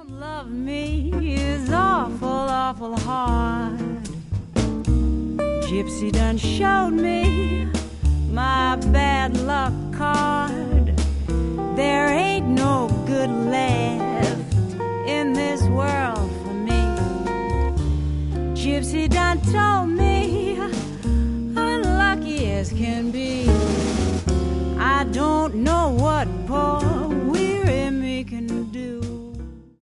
Love me is awful, awful hard. Gypsy done showed me my bad luck card. There ain't no good left in this world for me. Gypsy done told me unlucky as can be. I don't know what poor weary me can